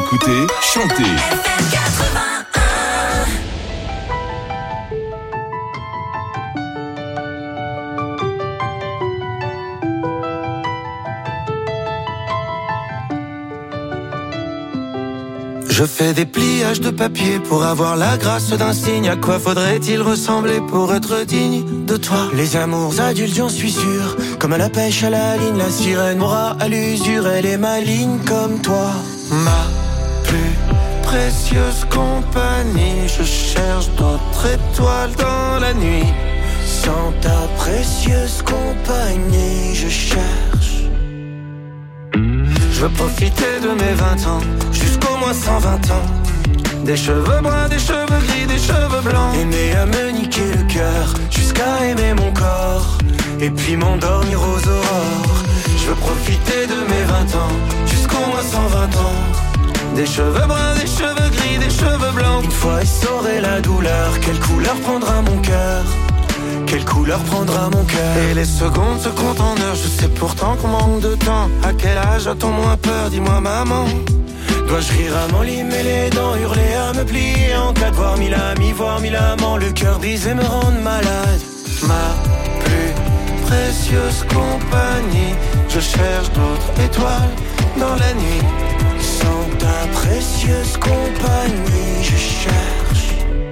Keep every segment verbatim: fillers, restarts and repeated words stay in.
écoutez, chantez. Je fais des pliages de papier pour avoir la grâce d'un signe. À quoi faudrait-il ressembler pour être digne de toi? Les amours adultes, j'en suis sûr, comme à la pêche à la ligne. La sirène m'aura à l'usure, elle est maligne comme toi. Ma plus précieuse compagnie, je cherche d'autres étoiles dans la nuit. Sans ta précieuse compagnie, je cherche. Je veux profiter de mes vingt ans, jusqu'au moins cent vingt ans. Des cheveux bruns, des cheveux gris, des cheveux blancs. Aimer à me niquer le cœur, jusqu'à aimer mon corps. Et puis m'endormir aux aurores. Je veux profiter de mes vingt ans, jusqu'au moins cent vingt ans. Des cheveux bruns, des cheveux gris, des cheveux blancs. Une fois essoré la douleur, quelle couleur prendra mon cœur? Quelle couleur prendra mon cœur? Et les secondes se comptent en heures. Je sais pourtant qu'on manque de temps. À quel âge a-t-on moins peur? Dis-moi maman. Dois-je rire à m'enlimer les dents, hurler à me plier en cas de voir mille amis, voir mille amants, le cœur brisé me rendre malade? Ma plus précieuse compagnie, je cherche d'autres étoiles dans la nuit. Sans ta précieuse compagnie, je cherche.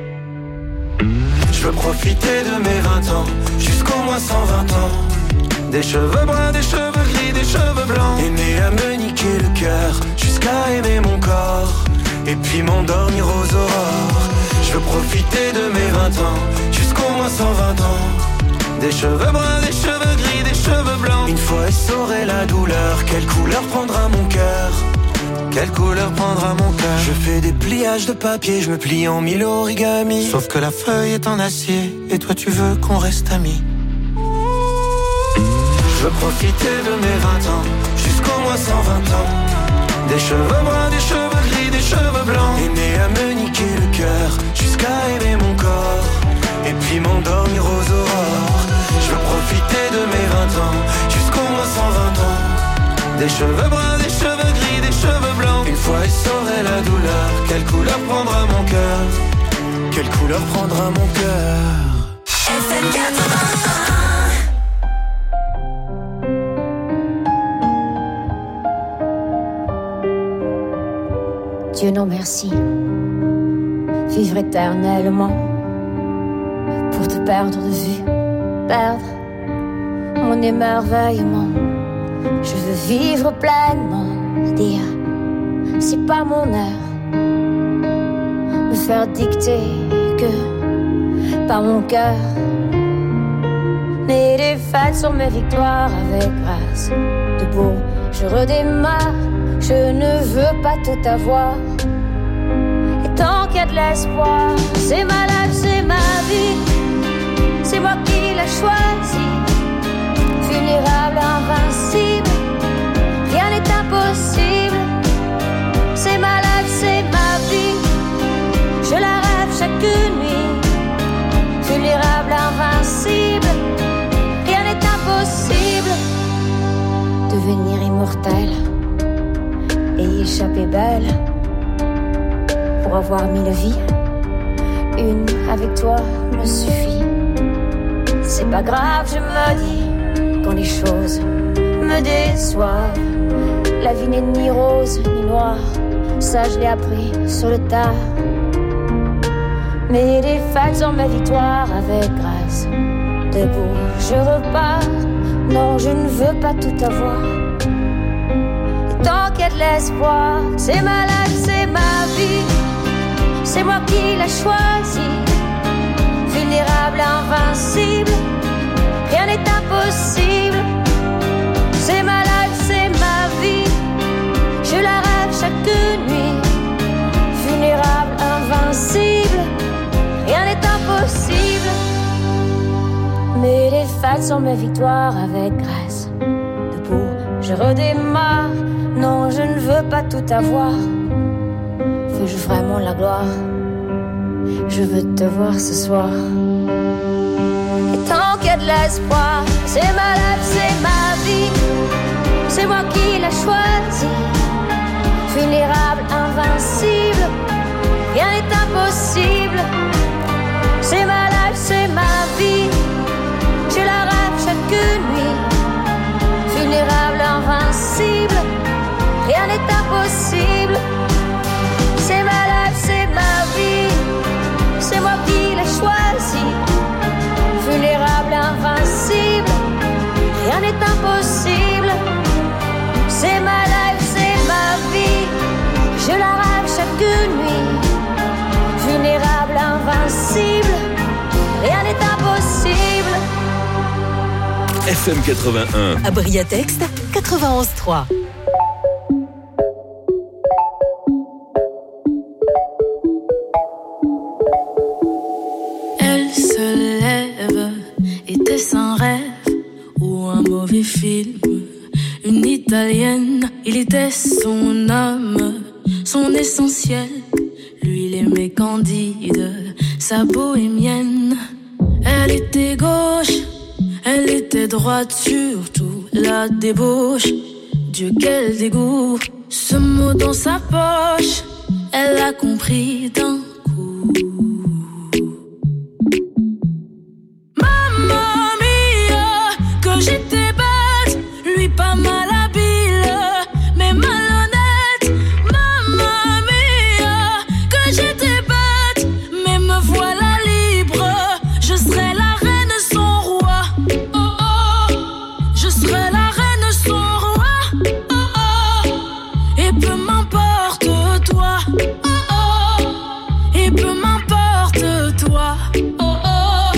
Je veux profiter de mes vingt ans, jusqu'au moins cent vingt ans. Des cheveux bruns, des cheveux gris, des cheveux blancs. Aimer à me niquer le cœur, jusqu'à aimer mon corps. Et puis m'endormir aux aurores. Je veux profiter de mes vingt ans, jusqu'au moins cent vingt ans. Des cheveux bruns, des cheveux gris, des cheveux blancs. Une fois essoré la douleur, quelle couleur prendra mon cœur? Quelle couleur prendra mon cœur? Je fais des pliages de papier, je me plie en mille origamis. Sauf que la feuille est en acier, et toi tu veux qu'on reste amis. Je veux profiter de mes vingt ans, jusqu'au moins cent vingt ans. Des cheveux bruns, des cheveux gris, des cheveux blancs. Aimer à me niquer le cœur, jusqu'à aimer mon corps. Et puis m'endormir aux aurores. Je veux profiter de mes vingt ans, jusqu'au moins cent vingt ans. Des cheveux bruns, des cheveux gris, des cheveux blancs. Une fois essoré la douleur, quelle couleur prendra mon cœur? Quelle couleur prendra mon cœur? F M quatre-vingt-un. Dieu non merci, vivre éternellement, pour te perdre de vue, perdre mon émerveillement. Je veux vivre pleinement, dire c'est pas mon heure, me faire dicter que par mon cœur. Les défaites sont mes victoires avec grâce. Debout, je redémarre, je ne veux pas tout avoir. Et tant qu'il y a de l'espoir, c'est ma life, c'est ma vie. C'est moi qui l'ai choisi. Vulnérable, invincible, rien n'est impossible. C'est ma life, c'est ma vie. Je la rêve chaque nuit. Vulnérable, invincible, rien n'est impossible. Devenir immortel et y échapper belle, pour avoir mille vies, une avec toi me suffit. C'est pas grave, je me dis, quand les choses me déçoivent. La vie n'est ni rose ni noire, ça je l'ai appris sur le tard. Mes défaites sont mes victoires avec grâce. Debout, je repars, non je ne veux pas tout avoir. Tant qu'il y a de l'espoir, c'est ma life, c'est ma vie. C'est moi qui l'ai choisi. Vulnérable, invincible, rien n'est impossible. C'est ma life, c'est ma vie. Je la rêve chaque nuit. Vulnérable, invincible, rien n'est impossible. Mes défaites sont mes victoires avec grâce. Debout, je redémarre. Non, je ne veux pas tout avoir. Veux-je vraiment la gloire? Je veux te voir ce soir. Et tant qu'il y a de l'espoir, c'est ma life, c'est ma vie. C'est moi qui l'ai choisi. Vulnérable, invincible, impossible. C'est ma life, c'est ma vie, c'est moi qui l'ai choisi. Vulnérable, invincible, rien n'est impossible. C'est ma life, c'est ma vie, je la rêve chaque nuit. Vulnérable, invincible, rien n'est impossible. F M quatre-vingt-un. À Briatex, quatre-vingt-onze trois. Elle se lève, était-ce un rêve ou un mauvais film? Une italienne, il était son âme, son essentiel. Lui, il aimait Candide, sa bohémienne. Elle était gauche, elle était droite, surtout la débauche. Dieu, quel dégoût, ce mot dans sa poche, elle a compris d'un coup. Mamma mia, que j'étais bête, lui pas mal habile, mais malhonnête. Mamma mia, que j'étais bête, mais me voilà libre. Je serai la reine, son roi. Oh oh, je serai la reine, son roi. Oh oh, et peu m'importe toi. Oh oh, et peu m'importe toi. Oh oh,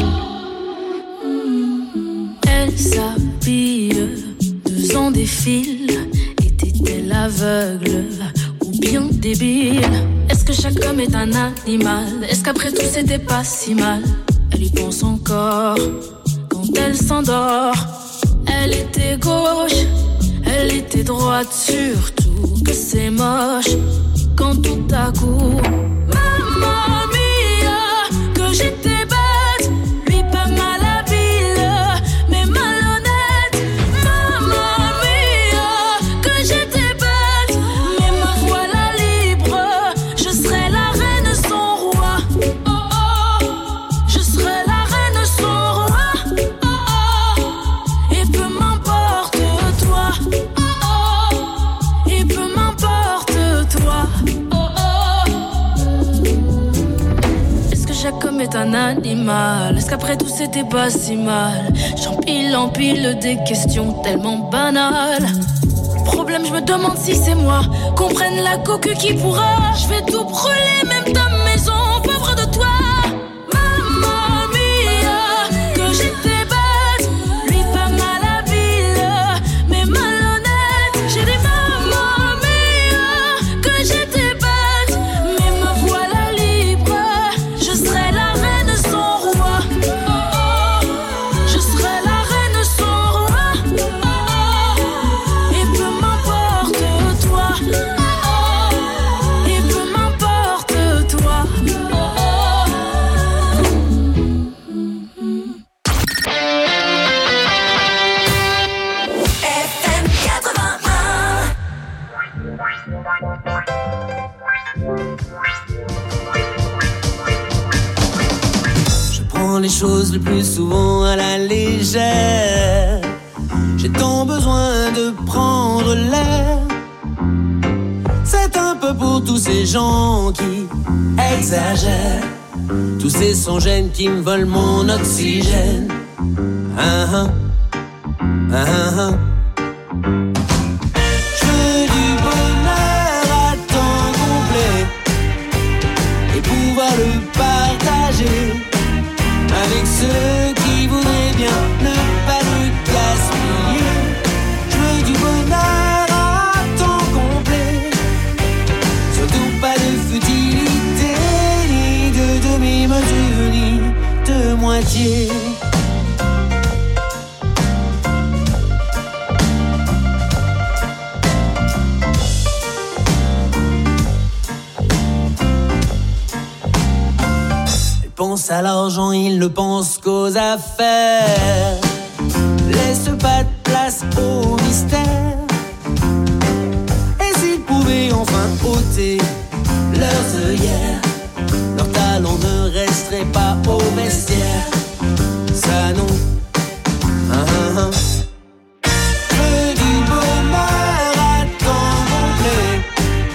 elle s'habille, deux ans défilent. Était-elle aveugle ou bien débile? Est-ce que chaque homme est un animal? Est-ce qu'après tout c'était pas si mal? Elle y pense encore quand elle s'endort. Elle était gauche, elle était droite, surtout que c'est moche quand tout à coup, mamma mia, que j'étais bête, lui pas mal habile, mais malhonnête. Mamma mia, que j'étais bête, mais me voilà libre. Je serai la reine, son roi. Oh oh, je serai la reine, son roi. Oh oh, et peu m'importe toi. Oh oh, et peu m'importe toi. Oh oh, est-ce que chaque homme est un animal? Est-ce qu'après tout c'était pas si mal? J'empile, empile des questions tellement banales. Problème, je me demande si c'est moi. Qu'on prenne la coque qui pourra. Je vais tout brûler, même ta maison, pauvre de toi. Mamma mia, que j'étais bête, lui pas mal habile, mais malhonnête. J'ai dit mamma mia, que j'étais bête, mais me voilà libre. Je serai la reine, son roi. Oh oh, je serai la reine, son roi. Oh oh, et peu m'importe toi. Oh oh, et peu m'importe toi. Oh oh. F M quatre-vingt-un. Je prends les choses le plus souvent à la légère. J'ai tant besoin de prendre l'air. C'est un peu pour tous ces gens qui exagèrent, tous ces sans-gênes qui me volent mon oxygène. Ah, ah, ah, ah. Je veux du bonheur à temps complet et pouvoir le partager avec ceux qui voudraient bien ne pas le gaspiller. Je veux du bonheur à temps complet, surtout pas de futilité, ni de demi-mesure, ni de moitié. Pense à l'argent, il ne pense qu'aux affaires. Laisse pas de place au mystère. Et s'ils pouvaient enfin ôter leurs œillères, leur talent ne resterait pas au vestiaire. Ça non. Ah, ah, ah. Je veux du bonheur à temps complet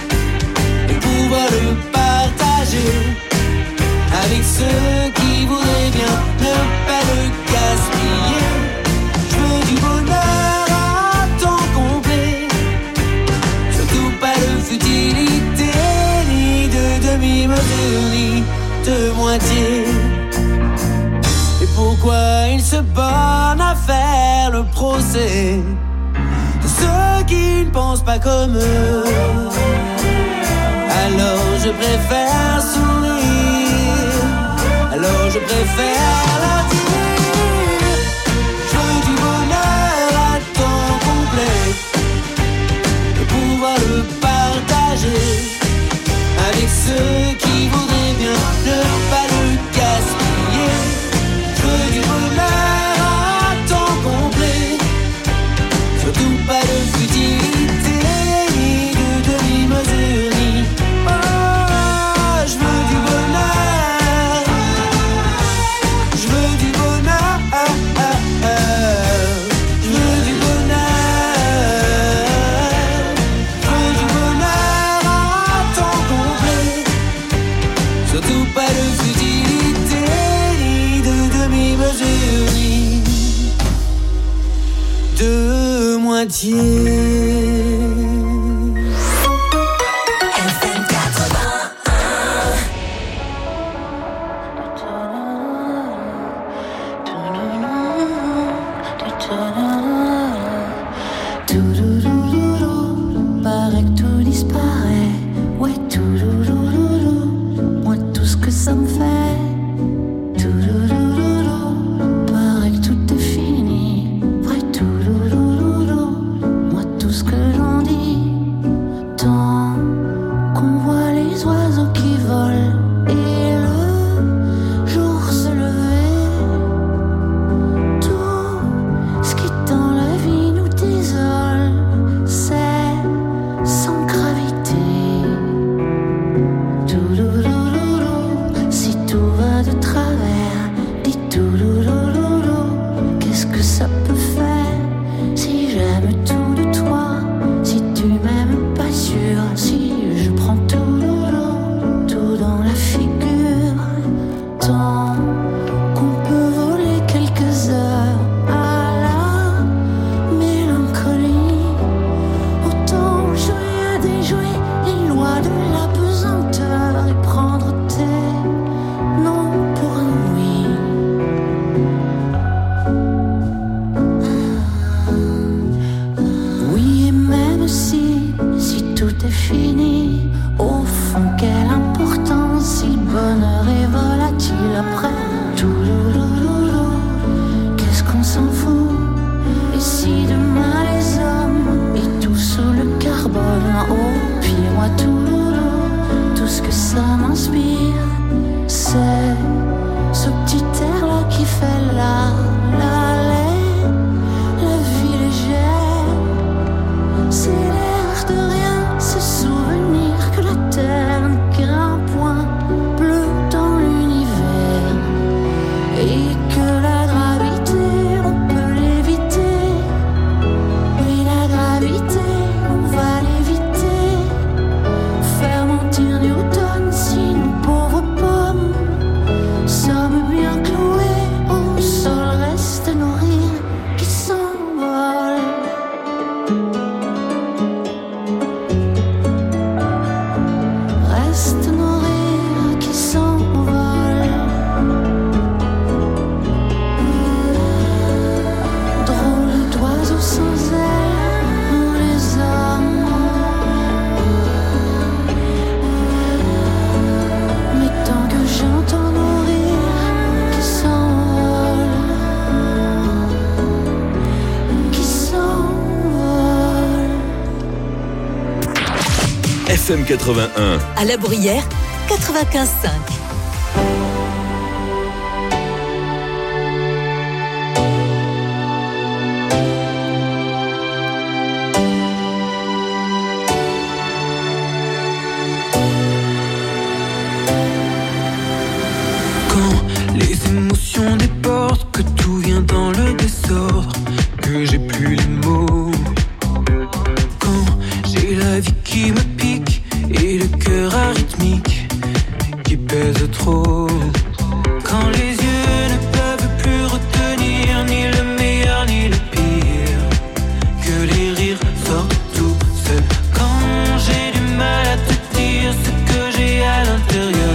demi-mesure ni de moitié. Et pourquoi il se borne à faire le procès de ceux qui ne pensent pas comme eux? Alors je préfère sourire, alors je préfère leur dire: je veux du bonheur à temps complet et pouvoir le partager avec ceux qui voudraient bien ne pas le gaspiller. Je veux du bonheur à temps complet, surtout pas de futilité ni de demi-mesure ni. Oh, je veux du bonheur, je veux du bonheur, je veux du bonheur, je veux du bonheur à temps complet, surtout pas de futilité ni de demi-mesure ni de moitié. Paraît que tout disparaît, ouais, tout moi tout ce que ça me fait. Paraît que tout est fini, vrai, tout moi tout ce que j'en dis. Tant qu'on voit les oiseaux qui volent et le jour se lever, tout ce qui dans la vie nous désole, c'est sans gravité. Si tout va de travers, dis qu'est-ce que ça peut faire? Si j'aime tout de toi, si tu m'aimes pas sûr, si je prends tout, tout dans la figure, tant qu'on peut voler quelques heures à la mélancolie, autant jouer à déjouer les lois de la pesanteur et prendre tes noms pour un oui. Oui, et même si, si tout est fini, au fond, quelle importance si le bonheur est volatile après tout. Qu'est-ce qu'on s'en fout? Et si demain les hommes et tout sous le carbone, au pied, moi tout, tout ce que ça m'inspire, c'est ce petit air-là qui fait la, la, la, la vie légère. C'est l'air de rien, ce souvenir que la terre n'est qu'un point bleu dans l'univers, et que la gravité, on peut l'éviter. Oui, la gravité, on va l'éviter. Faire mentir Newton si nous pauvres pommes sommes bien cloués au sol, reste nos rires qui s'envolent. Reste nos rires qui s'envolent. Drôle d'oiseaux sans ailes, nous les hommes. Mais tant que j'entends nos rires qui s'envolent, qui s'envolent. F M quatre-vingt-un. À La Bruyère, quatre-vingt-quinze virgule cinq. Quand les émotions débordent, que tout vient dans le désordre, que j'ai plus les mots. Quand j'ai la vie qui me pique et le cœur arythmique qui pèse trop. Quand les yeux ne peuvent plus retenir ni le meilleur ni le pire, que les rires sortent tout seuls. Quand j'ai du mal à te dire ce que j'ai à l'intérieur.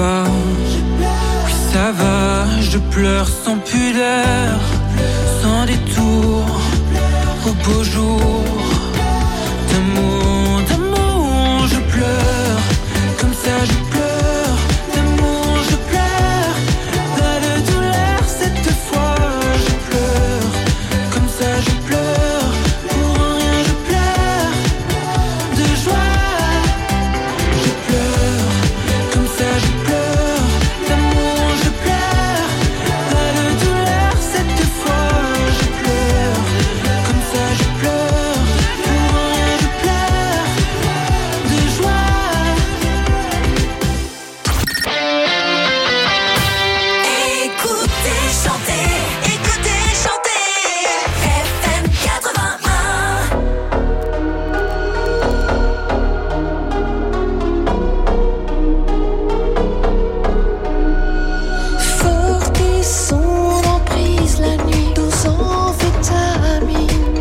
va, oui ça va, je pleure sans pudeur, sans détour, au beau jour. D'amour, d'amour, je pleure, comme ça je pleure, d'amour je pleure, pas de douleur cette fois, je pleure, comme ça je pleure, pour rien je pleure, de joie, je pleure, comme ça je pleure, d'amour je pleure, pas de douleur cette fois, je pleure, comme ça je pleure, pour rien je pleure, de joie. Écoutez, chantez, écoutez, chantez. F M quatre-vingt-un. Forte et son emprise la nuit, dose amphétamine.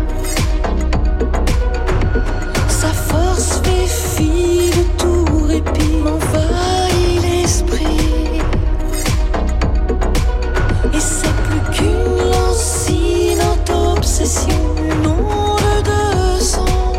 Sa force fait fi de tout répit, m'envahit l'esprit. Et c'est plus qu'une lancinante obsession, une onde de sang.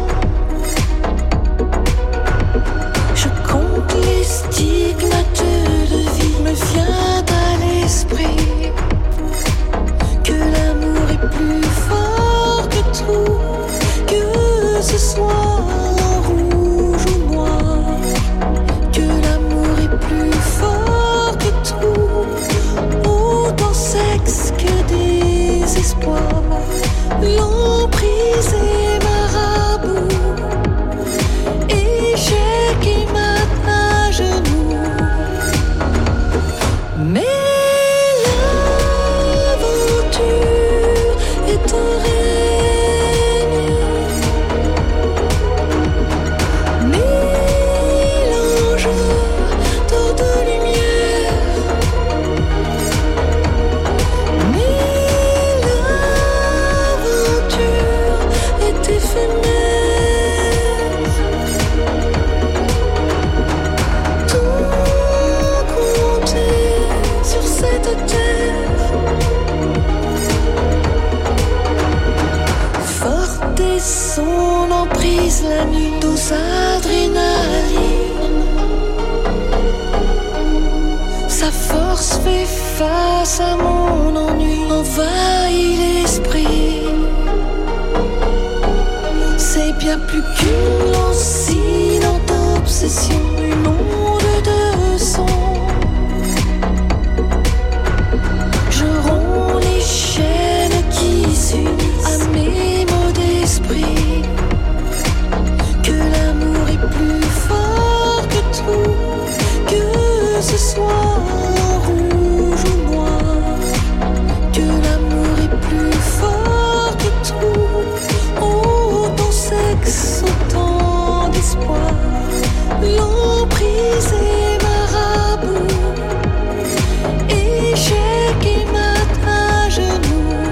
Je compte les stigmates de vie, me vient à l'esprit que l'amour est plus fort que tout, que ce soit en rouge ou noir, que l'amour est plus fort que tout, autant sexe que désespoir, l'emprise est marabout, échec et maintenant à genoux. Mais l'aventure est en règne. Mélange d'or de lumière. Mais l'aventure est éphémère. Tout compter sur cette terre. Forte est son emprise la nuit, dose adrénaline. Sa force fait face à mon ennui, envahit l'esprit. C'est bien plus qu'une lancinante obsession, une onde de son. Je romps les chaînes qui s'unissent à mes mots d'esprit, que l'amour est plus fort que tout, que ce soit en rouge ou noir, que l'amour est plus fort que tout, autant sexe, autant d'espoir, l'emprise est marabout, échec et maintenant à genoux.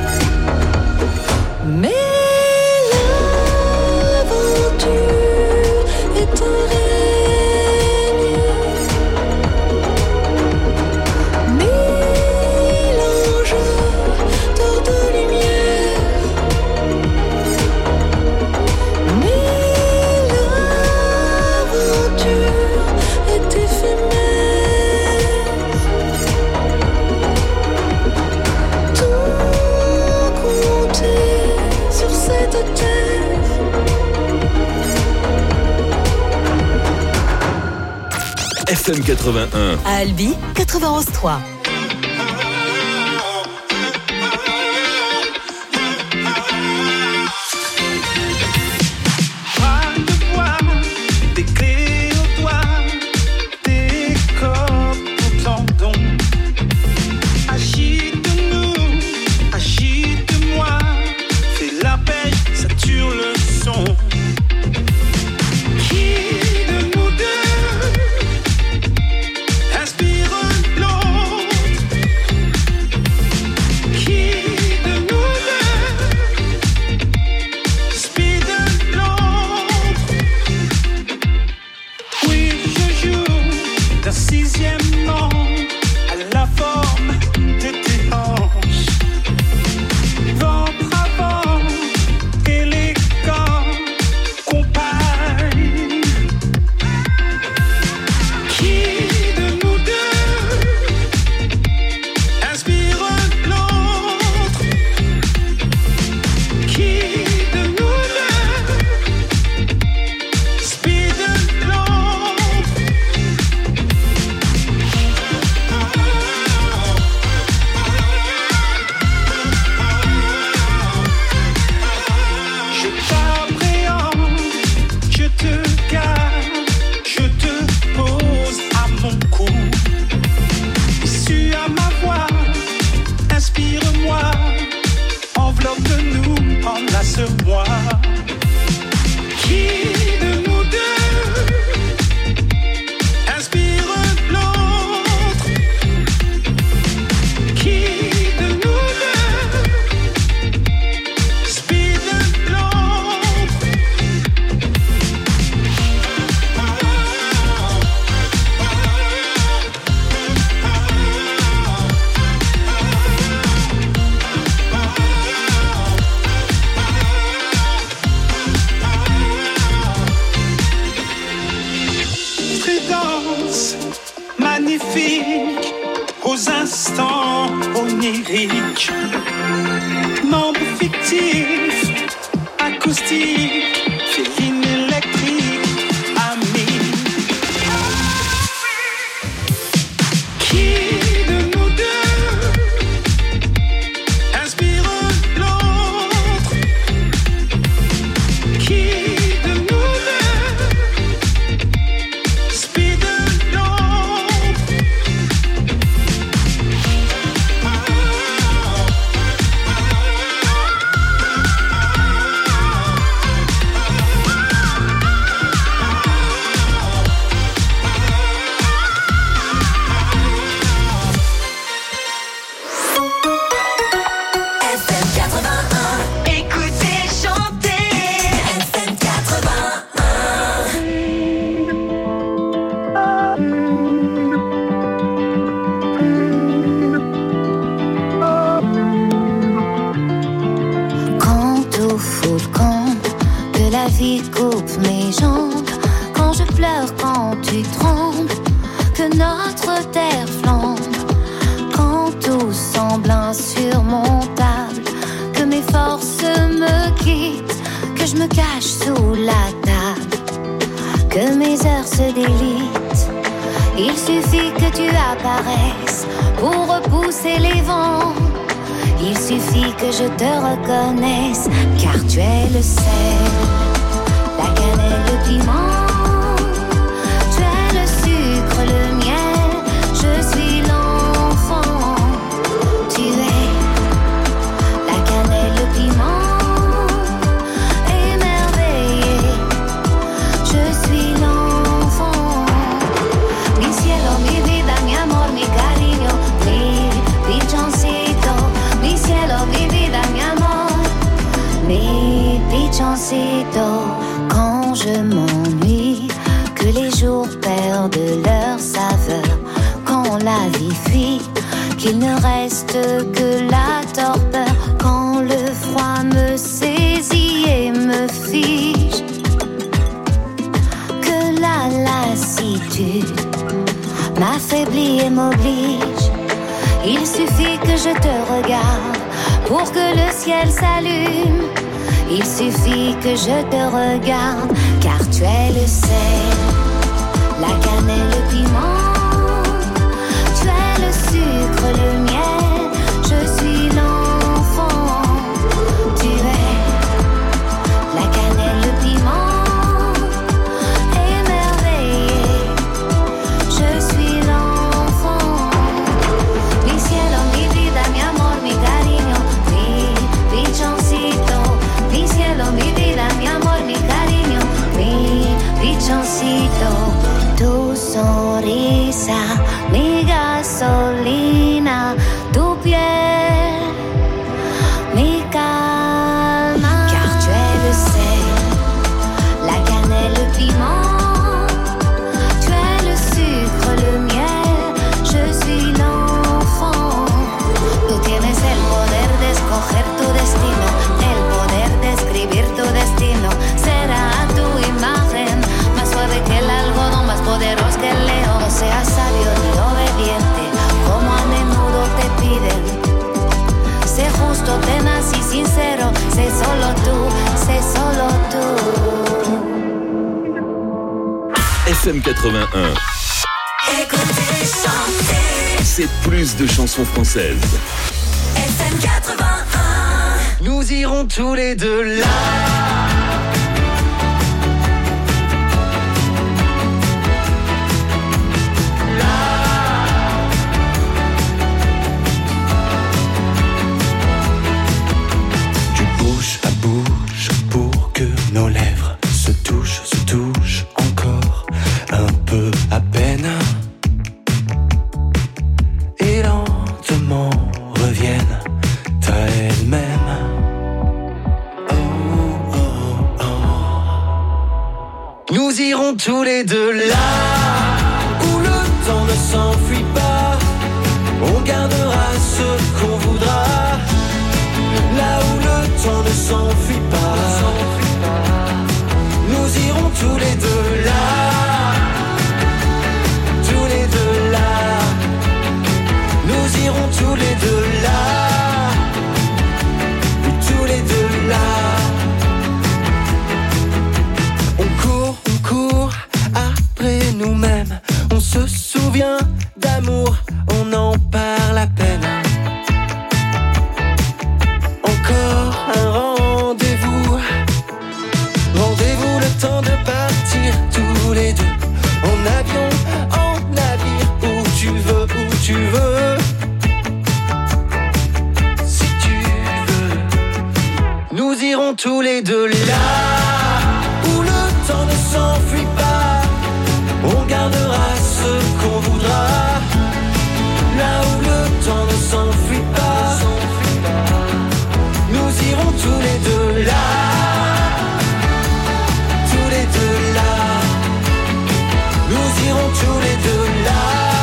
Mais l'aventure est en règne. Mélange d'or de lumière. Mais l'aventure est éphémère. Tout compter sur cette terre. F M quatre-vingt-un. À Albi, quatre-vingt-onze trois. Bras de bois, des clés au doigt, des cordes au tendon. Agite-nous, agite-moi, fais la paix, sature le son. Qui de nous deux inspire l'eau? deuxièmement à la forme de tes hanches. Ventre avant, élégant, compagne. Qui de nous deux inspire l'autre? Qui de nous deux speed l'autre? Je t'appréhende, je te garde, je te pose à mon cou. Issu à ma voix, inspire-moi, enveloppe-nous, enlace-moi. Qui de nous deux inspire l'autre? Qui de nous deux speed l'autre? Prudence magnifique aux instants oniriques. Membre fictif, acoustique, féline électrique, ami. Qui de nous deux inspire l'autre? Qui de nous deux speed l'autre? F M quatre-vingt-un. Écoutez, chantez. F M quatre-vingt-un. Quand tout fout le camp, que la vie coupe mes jambes, quand je pleure, quand tu trembles, que notre terre flambe, quand tout semble insurmontable, que mes forces me quittent, que je me cache sous la table, que mes heures se délitent. Il suffit que tu apparaisses pour repousser les vents. Il suffit que je te reconnaisse, car tu es le sel, la cannelle, le piment. Tu es le sucre, le miel, je suis l'enfant. Tu es la cannelle, le piment, émerveillé, je suis l'enfant. Mi cielo, mi vida, mi amor, mi cariño, mi pichoncito. Mi cielo, mi vida, mi amor, mi pichoncito. Quand je m'ennuie, que les jours perdent leur saveur, quand la vie fuit, qu'il ne reste que la torpeur, quand le froid me saisit et me fige, que la lassitude m'affaiblit et m'oblige. Il suffit que je te regarde pour que le ciel s'allume. Il suffit que je te regarde, car tu es le sel, la cannelle, le piment. Tu es le sucre, le miel, je suis l'enfant. Tu es la cannelle, le piment, émerveillé, je suis l'enfant. Mi cielo, mi vida, mi amor, mi cariño, mi pichoncito. Mi cielo, mi vida, mi amor, mi cariño, mi pichoncito. Tu sonrisa, mi gasolina, tu piel, mi calma. Car tu es le sel, la cannelle, le piment. Tu es le sucre, le miel, quatre-vingt-un. Écoutez, chanter. C'est plus de chansons françaises. F M quatre-vingt-un. Nous irons tous les deux là. Nos lèvres se touchent, se touchent encore un peu à peine et lentement reviennent à elles-mêmes. Oh, oh, oh. Nous irons tous les deux là où le temps ne s'enfuit pas. On gardera ce qu'on voudra. Là où le temps ne s'enfuit pas. Nous irons tous les deux là, tous les deux là. Nous irons tous les deux là, tous les deux là. On court, on court après nous-mêmes. On se souvient d'amour, on en parle à peine. Encore un rendez-vous. Rendez-vous le temps de partir tous les deux. En avion, en navire, où tu veux, où tu veux. Si tu veux. Nous irons tous les deux là où le temps ne s'enfuit pas. On gardera ce qu'on voudra. Là où le temps ne s'enfuit pas. Nous irons tous les deux là. Nous irons tous les deux là,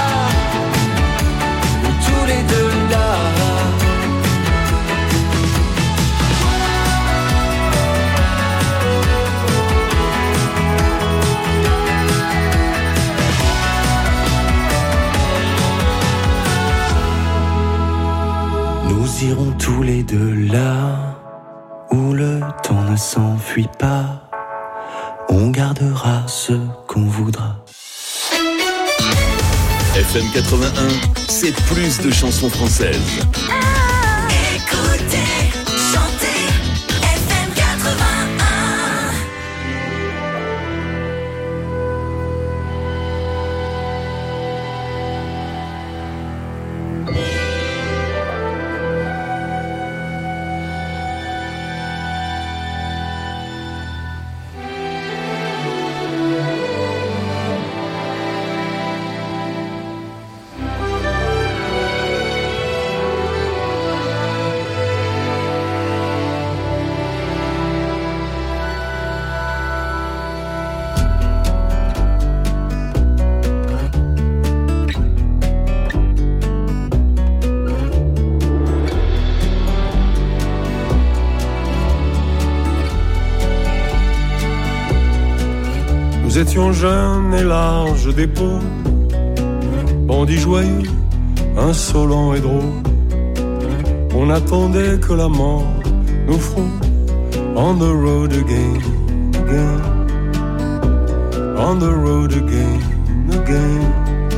tous les deux là. Nous irons tous les deux là, où le temps ne s'enfuit pas. On gardera ce qu'on voudra. F M quatre-vingt-un, c'est plus de chansons françaises. Ah, écoutez, chantez, F M quatre-vingt-un. Nous étions jeunes et larges d'épaules, bandits joyeux, insolents et drôles. On attendait que la mort nous frôle. On the road again, again. On the road again, again.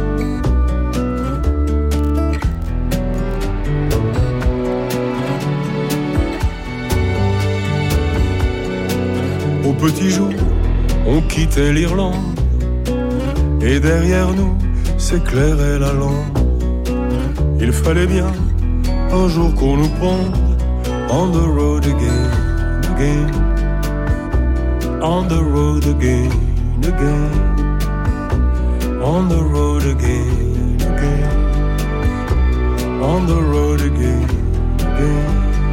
Au petit jour, on quittait l'Irlande, et derrière nous s'éclairait la lampe. Il fallait bien un jour qu'on nous pende. On the road again, again. On the road again, again. On the road again, again. On the road again, again.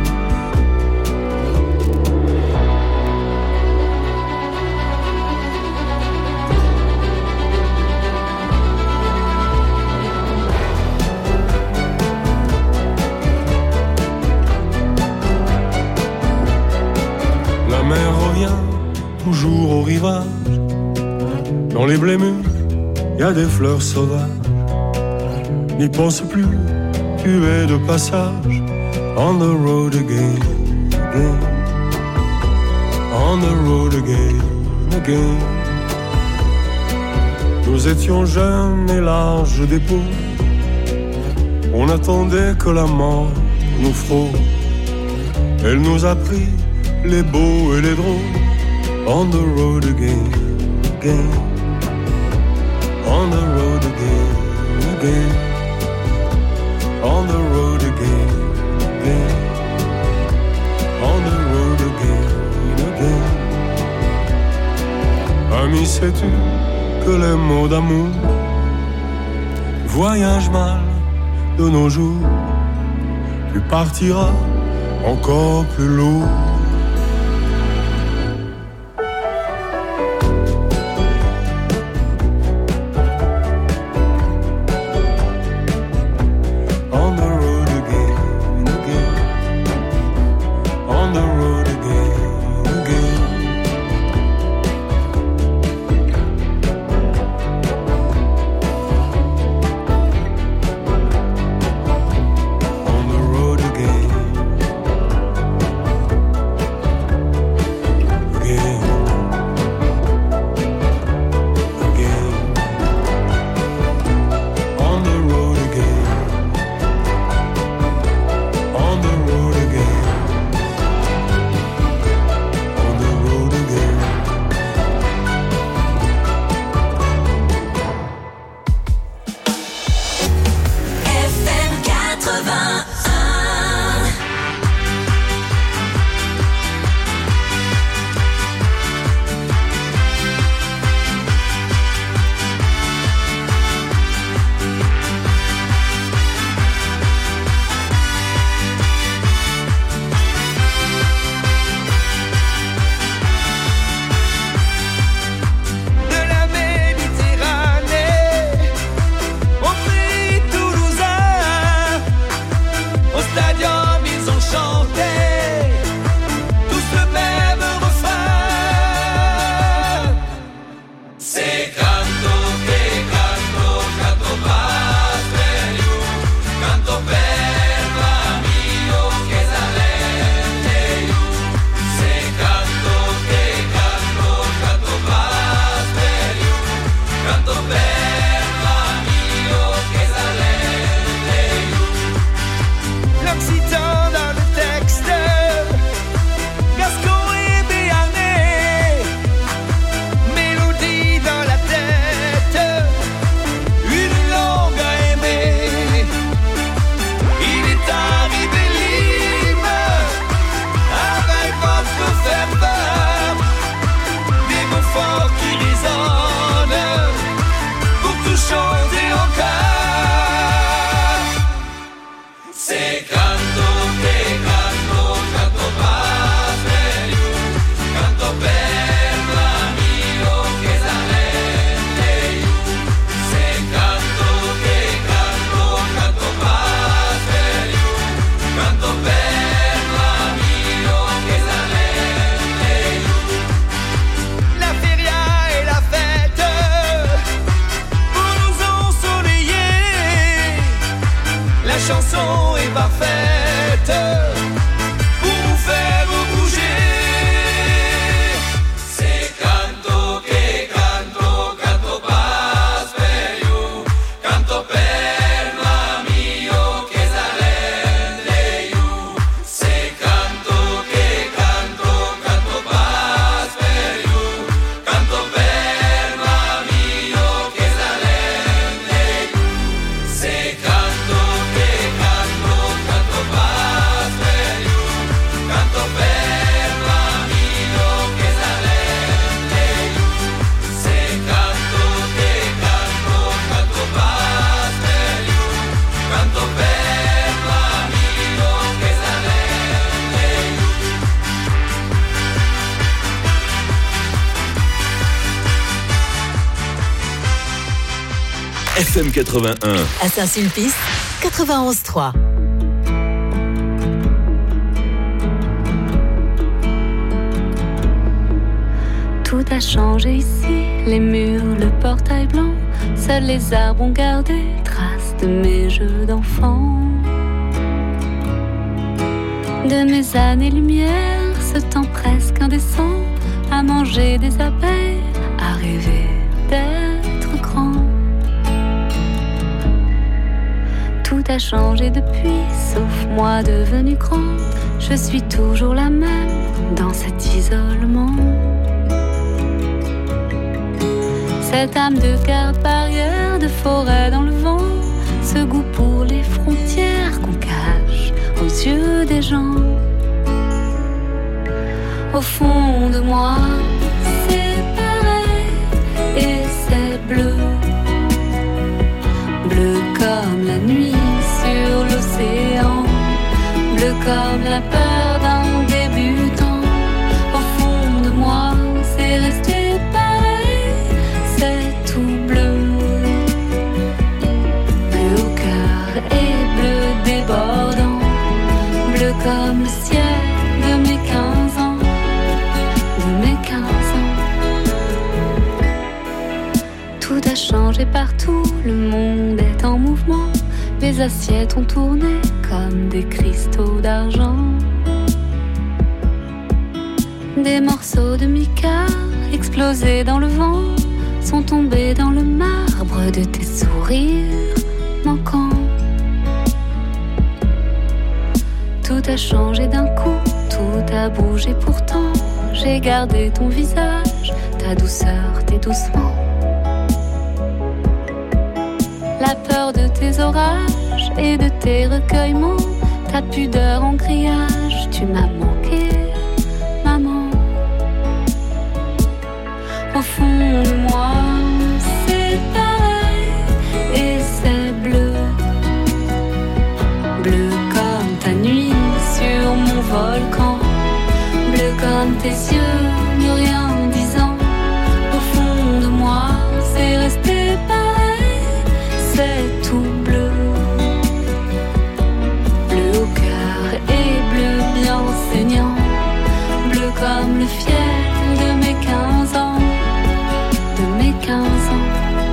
Toujours au rivage, dans les blés mûrs, y a des fleurs sauvages. N'y pense plus, tu es de passage. On the road again, again. On the road again, again. Nous étions jeunes et larges d'épaules. On attendait que la mort nous frôle. Elle nous a pris les beaux et les drôles. On the road again, again. On the road again, again. On the road again, again. On the road again, again. Ami, sais-tu que les mots d'amour voyagent mal de nos jours? Tu partiras encore plus lourd. F M quatre-vingt-un. À Saint-Sulpice, quatre-vingt-onze trois. Tout a changé ici, les murs, le portail blanc. Seuls les arbres ont gardé trace de mes jeux d'enfant. De mes années-lumière, ce temps presque indécent, à manger des abeilles, à rêver d'être grand. Tout a changé depuis, sauf moi devenue grande. Je suis toujours la même dans cet isolement. Cette âme de garde barrière, de forêt dans le vent. Ce goût pour les frontières qu'on cache aux yeux des gens. Au fond de moi, c'est pareil et c'est bleu. Bleu comme la nuit sur l'océan. Bleu comme la peur d'un débutant. Au fond de moi, c'est resté pareil, c'est tout bleu. Bleu au cœur et bleu débordant. Bleu comme le ciel de mes quinze ans. De mes quinze ans. Tout a changé partout, le monde est en mouvement. Les assiettes ont tourné comme des cristaux d'argent. Des morceaux de mica explosés dans le vent sont tombés dans le marbre de tes sourires manquants. Tout a changé d'un coup, tout a bougé pourtant. J'ai gardé ton visage, ta douceur, tes doucements. La peur de tes orages et de tes recueillements. Ta pudeur en grillage, tu m'as manqué, maman. Au fond de moi, c'est pareil et c'est bleu. Bleu comme ta nuit sur mon volcan. Bleu comme tes yeux, ne rien disant. Au fond de moi, c'est resté pareil, c'est tout bleu. Bleu au cœur et bleu bien saignant. Bleu comme le fiel de mes quinze ans. De mes quinze ans.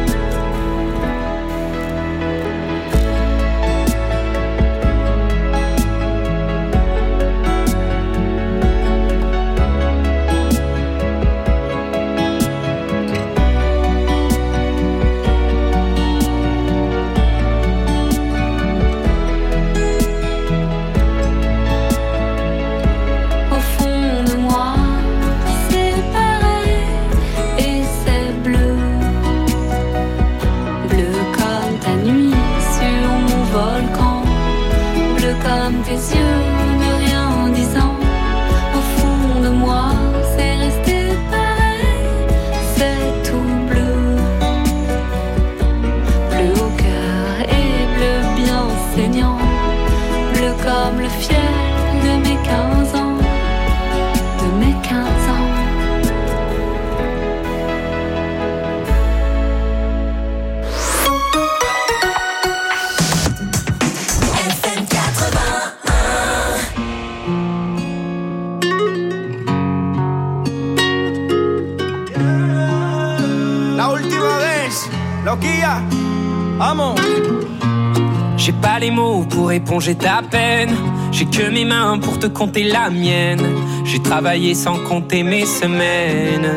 Comme tes yeux, ne rien disant. Au fond de moi, c'est resté pareil, c'est tout bleu. Bleu au cœur et bleu bien saignant. Bleu comme le fiel de mes quinze ans. De mes quinze ans. Loquilla, amo. J'ai pas les mots pour éponger ta peine. J'ai que mes mains pour te compter la mienne. J'ai travaillé sans compter mes semaines.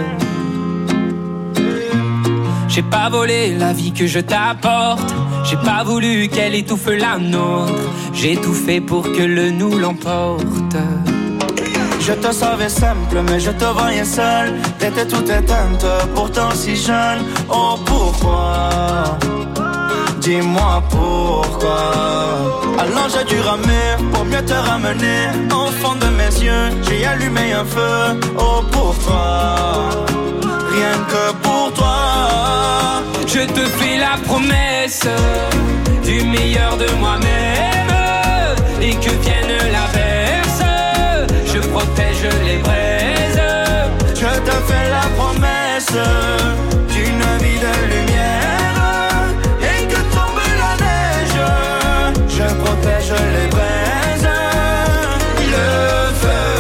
J'ai pas volé la vie que je t'apporte. J'ai pas voulu qu'elle étouffe la nôtre. J'ai tout fait pour que le nous l'emporte. Je te savais simple, mais je te voyais seule. T'étais toute éteinte, pourtant si jeune. Oh pourquoi? Dis-moi pourquoi. Alors j'ai dû ramer pour mieux te ramener. Au fond de mes yeux, j'ai allumé un feu. Oh pour toi, rien que pour toi. Je te fais la promesse du meilleur de moi-même. Et que vienne l'averse, je protège les braises. Je te fais la promesse d'une vie de lumière. Et que tombe la neige, je protège les braises. Le feu,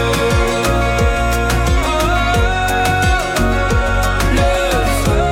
le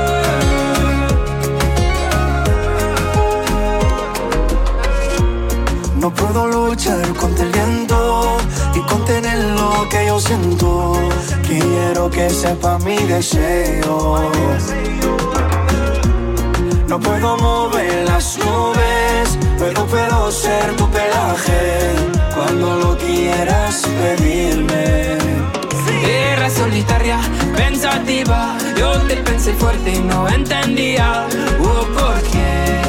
feu. No puedo luchar contra el viento y contener lo que yo siento. Quiero que sepa mi deseo. No puedo mover las nubes, pero puedo ser tu pelaje cuando lo quieras pedirme. Era solitaria, pensativa, yo te pensé fuerte y no entendía oh, por qué.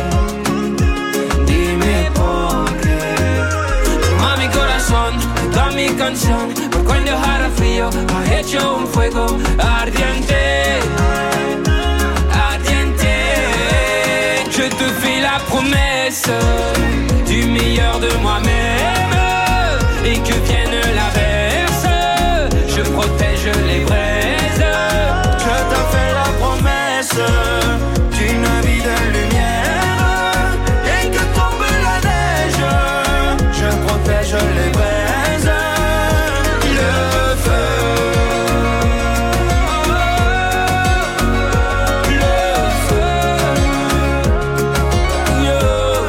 Dime por qué. Toma mi corazón, toda mi canción, por cuando hará frío, ha hecho un fuego ardiente, ardiente. Je te fais la promesse du meilleur de moi-même et que vienne l'averse, je protège les braises. Je te fais la promesse d'une vie de lumière et que tombe la neige, je protège les braises. Le feu, le feu, yo.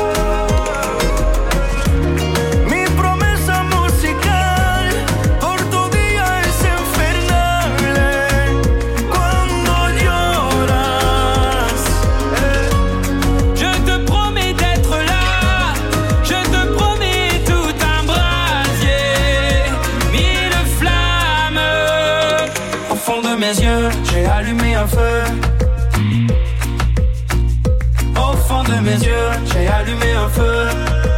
Mi promesa musical por tu día es infernal cuando lloras. Je te promets d'être là, je te promets tout un brasier, mille flammes. Au fond de mes yeux, j'ai allumé un feu. Au fond de mes yeux, j'ai allumé un feu.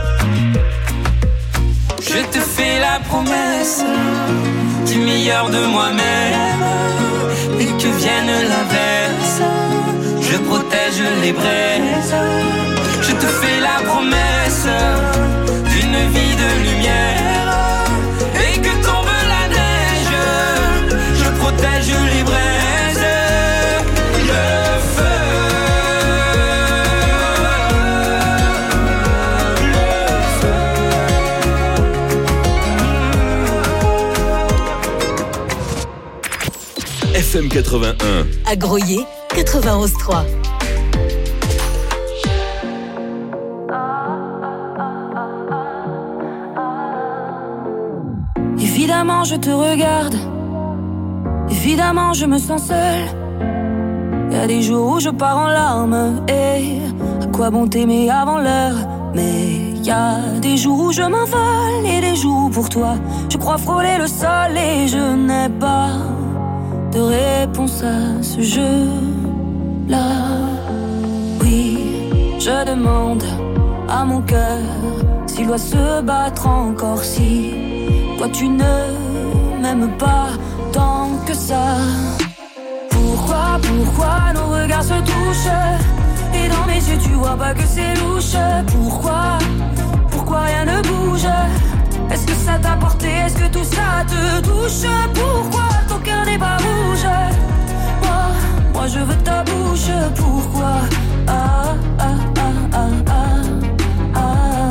Je te fais la promesse du meilleur de moi-même et que vienne l'averse, je protège les braises. Je te fais la promesse d'une vie de lumière et que tombe la neige, je protège les braises. Le feu, le feu. F M quatre-vingt-un. À Groyer, quatre-vingt-onze trois. Évidemment je te regarde, évidemment je me sens seule. Y'a des jours où je pars en larmes, et à quoi bon t'aimer avant l'heure. Mais y'a des jours où je m'envole, et des jours où pour toi je crois frôler le sol, et je n'ai pas de réponse à ce jeu-là. Oui, je demande à mon cœur s'il doit se battre encore, si toi tu ne m'aimes pas tant que ça. Pourquoi, pourquoi nos regards se touchent, et dans mes yeux tu vois pas que c'est louche. Pourquoi, pourquoi rien ne bouge? Est-ce que ça t'a porté, est-ce que tout ça te touche? Pourquoi ton cœur n'est pas rouge? Moi, moi je veux ta bouche. Pourquoi? Ah, ah, ah, ah, ah, ah.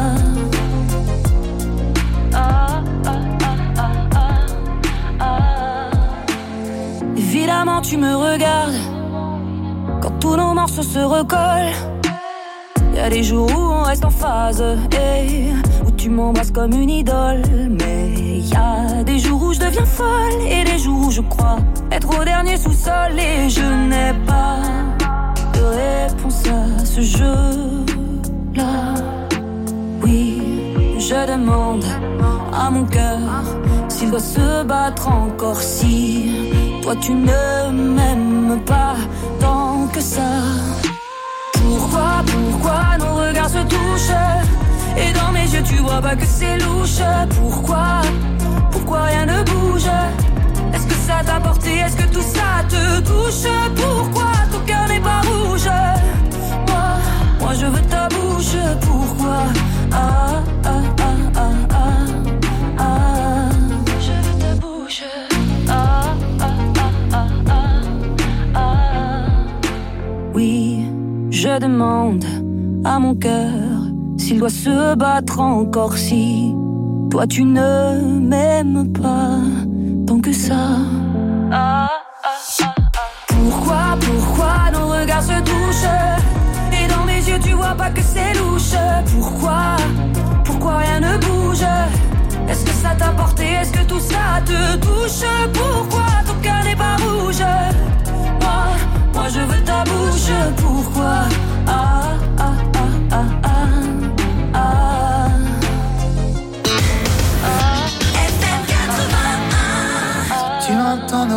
Ah, ah, ah, ah, ah, ah. Évidemment tu me regardes quand tous nos morceaux se recollent. Y'a des jours où on reste en phase, et où tu m'embrasses comme une idole. Mais y'a des jours où je deviens folle, et des jours où je crois être au dernier sous-sol, et je n'ai pas de réponse à ce jeu-là. Oui, je demande à mon cœur s'il doit se battre encore, si toi tu ne m'aimes pas tant que ça. Pourquoi, pourquoi nos regards se touchent, et dans mes yeux tu vois pas que c'est louche. Pourquoi, pourquoi rien ne bouge? Est-ce que ça t'a porté, est-ce que tout ça te touche? Pourquoi ton cœur n'est pas rouge? Moi, moi je veux ta bouche. Pourquoi? Ah, ah, ah, ah, ah, ah. Je veux ta bouche. Ah, ah, ah, ah, ah, ah. Oui, je demande à mon cœur s'il doit se battre encore, si toi tu ne m'aimes pas tant que ça. Ah, ah, ah, ah. Pourquoi, pourquoi nos regards se touchent, et dans mes yeux tu vois pas que c'est louche. Pourquoi, pourquoi rien ne bouge? Est-ce que ça t'a porté, est-ce que tout ça te touche? Pourquoi ton cœur n'est pas rouge? Moi, moi je veux ta bouche. Pourquoi? Ah, ah, ah, ah, ah, ah.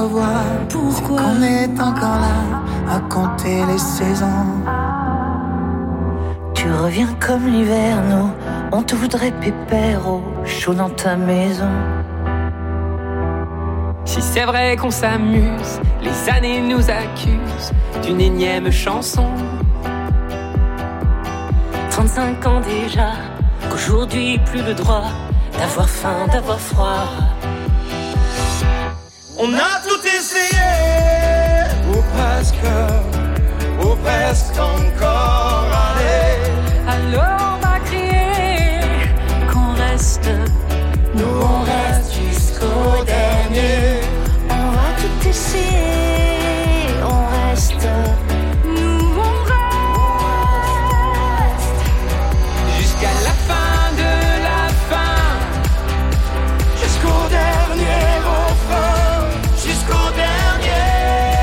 revoir. Pourquoi qu'on est encore là à compter les saisons. Tu reviens comme l'hiver, nous, on te voudrait pépère au chaud dans ta maison. Si c'est vrai qu'on s'amuse, les années nous accusent d'une énième chanson. trente-cinq ans déjà, qu'aujourd'hui plus le droit d'avoir faim, d'avoir froid. On a tout essayé, ou presque, ou presque encore. Allez, alors on va crier qu'on reste. nous on reste jusqu'au dernier. On va tout essayer, on reste. Nous on reste Jusqu'à la fin de la fin, Jusqu'au dernier refrain, jusqu'au dernier.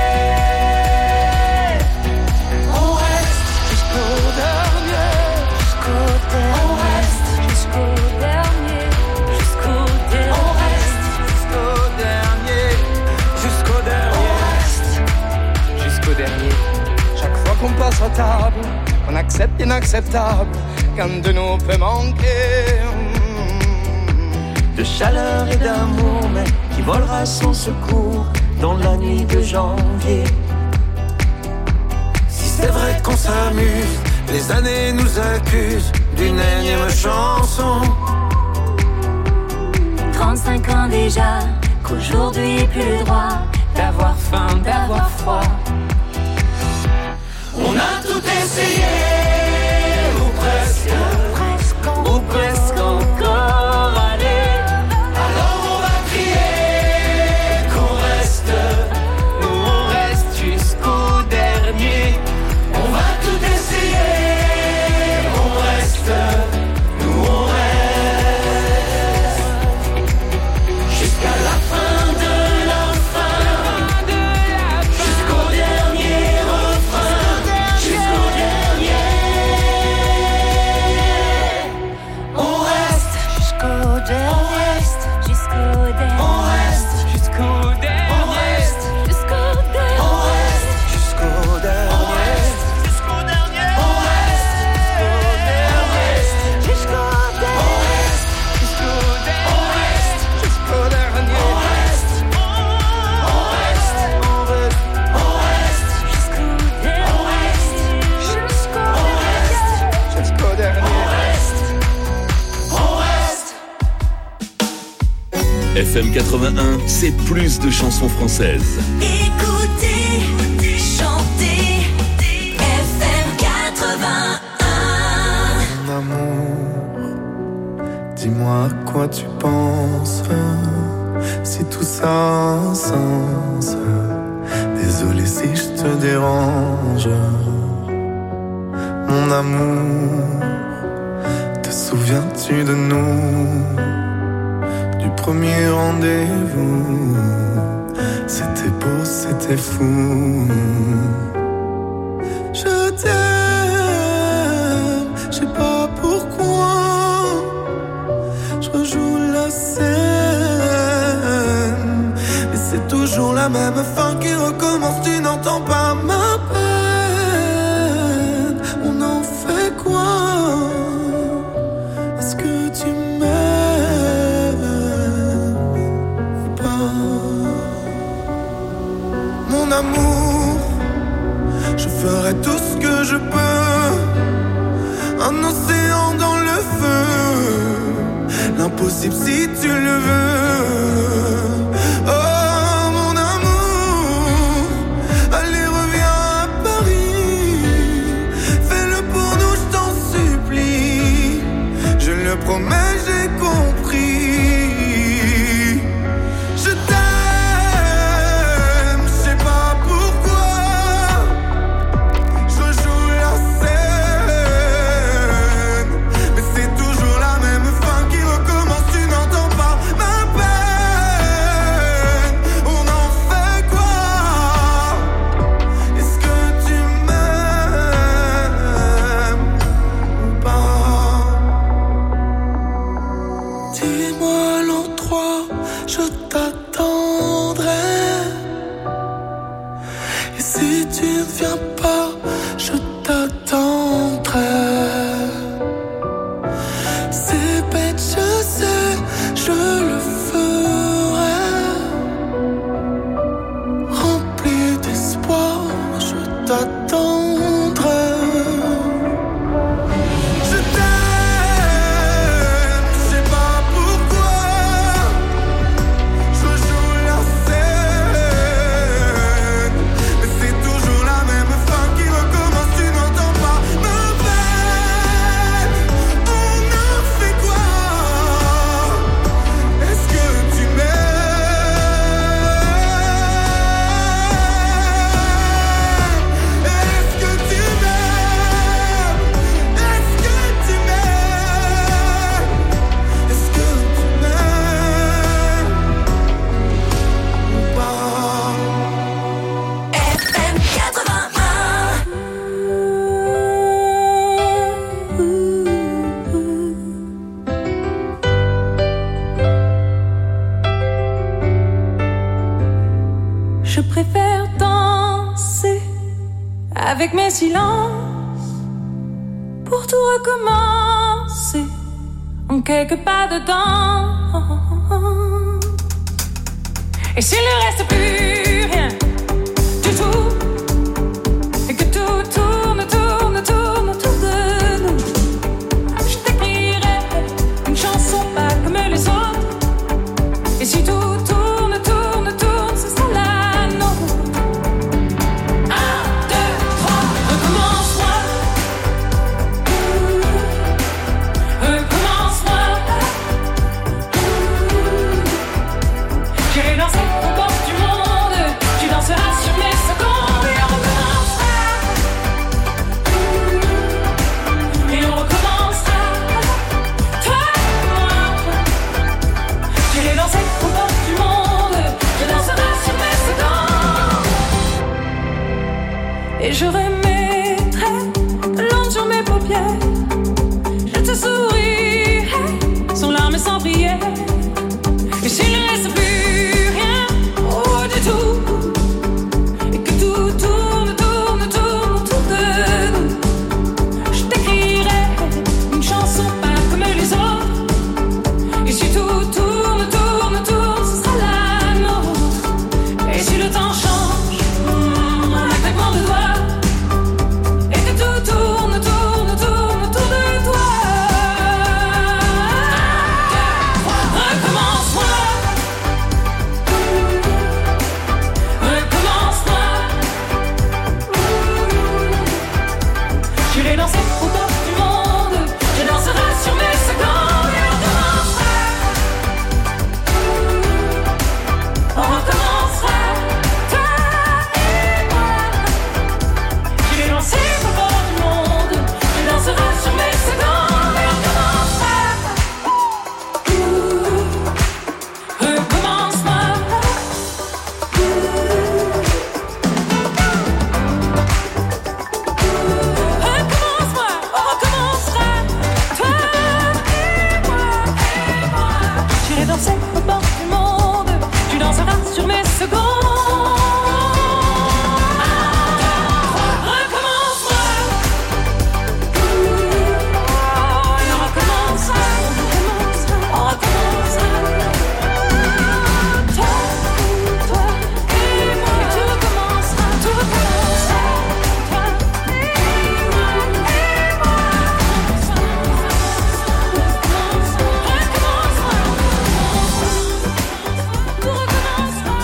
On reste jusqu'au dernier, jusqu'au on reste, jusqu'au dernier, jusqu'au dernier. on reste jusqu'au dernier, jusqu'au dernier. jusqu'au dernier. Chaque fois qu'on passe à table, on accepte l'inacceptable, qu'un de nous peut manquer. De chaleur et d'amour, mais qui volera sans secours dans la nuit de janvier. Si c'est vrai qu'on s'amuse, les années nous accusent d'une énième chanson. trente-cinq ans déjà, qu'aujourd'hui plus le droit D'avoir faim, d'avoir froid. On a tout essayé, ou presque, presque, ou presque encore. Allez, alors on va crier qu'on reste, Nous on reste jusqu'au dernier. on va tout essayer, on reste, nous on reste, jusqu'à la fin de la fin, jusqu'au dernier refrain, jusqu'au dernier. On reste, jusqu'au dernier, jusqu'au dernier, on reste, Jusqu'au on dernier. reste, jusqu'au dernier. on reste, Jusqu'au on dernier. reste, jusqu'au dernier. On reste, jusqu'au dernier. On reste, Jusqu'au dernier. on reste, jusqu'au dernier. On reste, on reste, on reste, on reste, Jusqu'au dernier, jusqu'au on reste, jusqu'au dernier. On reste, on reste. F M quatre-vingt-un, c'est plus de chansons françaises. Écoutez, chantez, F M quatre-vingt-un. Mon amour, dis-moi à quoi tu penses. Si tout ça a un sens. Désolé si je te dérange. Mon amour, te souviens-tu de nous? Du premier rendez-vous. C'était beau, c'était fou. Je t'aime, je sais pas pourquoi. Je rejoue la scène, mais c'est toujours la même fin qui recommence. Tu n'entends pas ma peine. On en fait quoi? Est-ce que tu m'aimes ou pas? Mon amour, je ferai tout ce que je peux. Un océan dans le feu, l'impossible si tu le veux. Oh mon amour, allez reviens à Paris. Fais-le pour nous, je t'en supplie. Je le promets, j'ai compris. Je t'aime, je sais pas pourquoi. Je joue la scène, mais c'est toujours la même fin qui recommence. Tu n'entends pas ma peine. On en fait quoi? Est-ce que tu m'aimes ou pas? Dis-moi avec mes silences, pour tout recommencer en quelques pas dedans. Et s'il ne reste plus rien du tout, et que tout tourne, tourne, tourne autour de nous, je t'écrirai une chanson pas comme les autres. Et si tout tourne, tourne, tourne, ce sera la nôtre. Un, deux, trois, recommence-moi. Recommence-moi. J'irai danser aux portes du monde. Tu danseras sur mes secondes. Et on recommencera. Et on recommencera. Toi et moi. J'irai danser aux portes du monde. Tu danseras sur mes secondes. Et je remettrai de l'encre sur mes paupières. Je te sourirai sans larmes et sans prière. Et s'il ne reste plus rien, oh du tout, et que tout tourne, tourne, tourne autour de nous, je t'écrirai une chanson pas comme les autres. Et si tout tourne, tourne, tourne, ce sera la nôtre. Et si le temps change, mm, en un claquement de doigts, et que tout tourne, tourne, tourne autour de toi. Recommence-moi. Recommence-moi. J'irai danser aux portes du monde. Je danserai sur mes secondes. Et on recommencera. On recommencera. Toi et moi. J'irai danser aux portes du monde. Je danserai sur mes secondes. Et on recommencera. Recommence-moi. Recommence-moi, on recommencera. Toi et moi, et moi. J'irai danser aux portes du monde. Tu danseras sur mes secondes. Recommence-moi. Et on recommencera. On recommencera. Toi, toi et moi. Et tout recommencera. Tout recommencera. Toi et moi, et moi. Tout recommencera.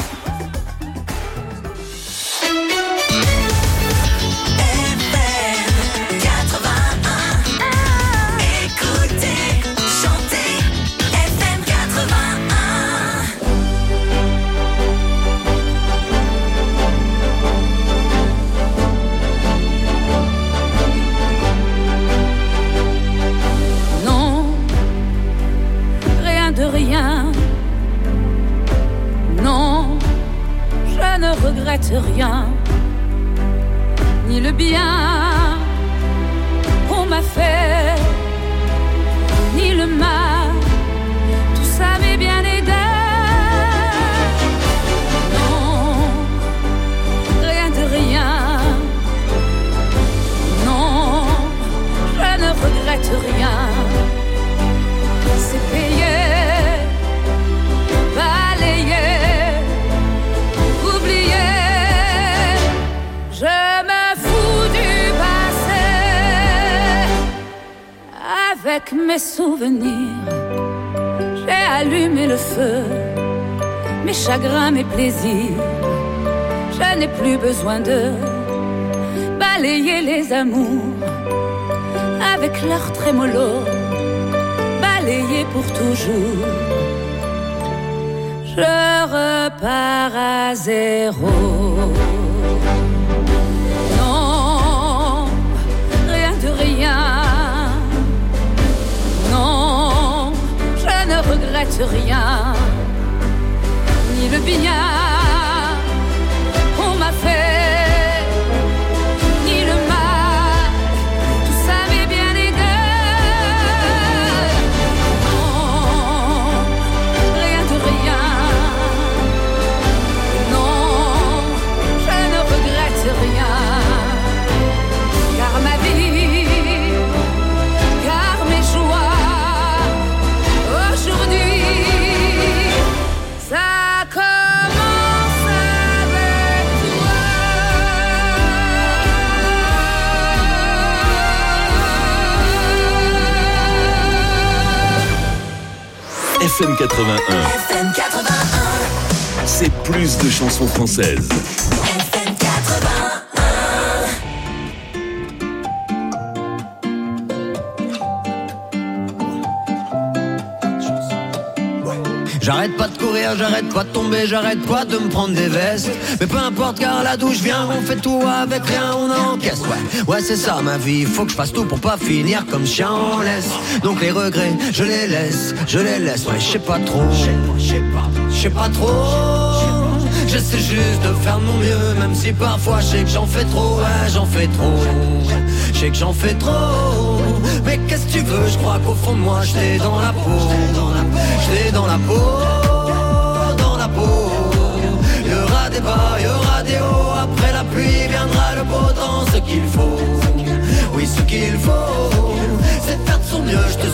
quatre-vingt-un. Écoutez, chantez, F M quatre-vingt-un. Non, rien de rien. Non, je ne regrette rien. Ni le bien qu'on m'a fait, ni le mal. Tout ça m'est bien aidé. Non, rien de rien. Non, je ne regrette rien. C'est payé, balayé, oublié. Je me fous du passé. Avec mes souvenirs, j'ai allumé le feu. Mes chagrins, mes plaisirs, je n'ai plus besoin de balayer les amours avec leur trémolo, balayer pour toujours. Je repars à zéro. Non, rien de rien. Non, je ne regrette rien. Ni le bien qu'on m'a fait, ni le mal. Tout ça m'est bien aidé. Non, rien de rien. Non, je ne regrette rien. F M quatre-vingt-un. F M quatre-vingt-un. C'est plus de chansons françaises. F M quatre-vingt-un. J'arrête pas de courir, j'arrête pas de tomber, j'arrête pas de me prendre des vestes. Mais peu importe car là d'où je viens, on fait tout avec rien, on encaisse. Ouais, ouais c'est ça ma vie, faut que je fasse tout pour pas finir comme chien en laisse. Donc les regrets, je les laisse, je les laisse. Ouais, je sais pas trop, je sais pas, je sais pas trop. J'essaie juste de faire de mon mieux, même si parfois je sais que j'en fais trop, ouais j'en fais trop. Je sais que j'en fais trop. Mais qu'est-ce que tu veux, je crois qu'au fond de moi j'étais dans la peau. J'étais dans la peau, dans la peau. Il y aura des bas, il y aura des hauts. Après la pluie viendra le beau temps. Ce qu'il faut, oui ce qu'il faut, c'est faire de son mieux, je te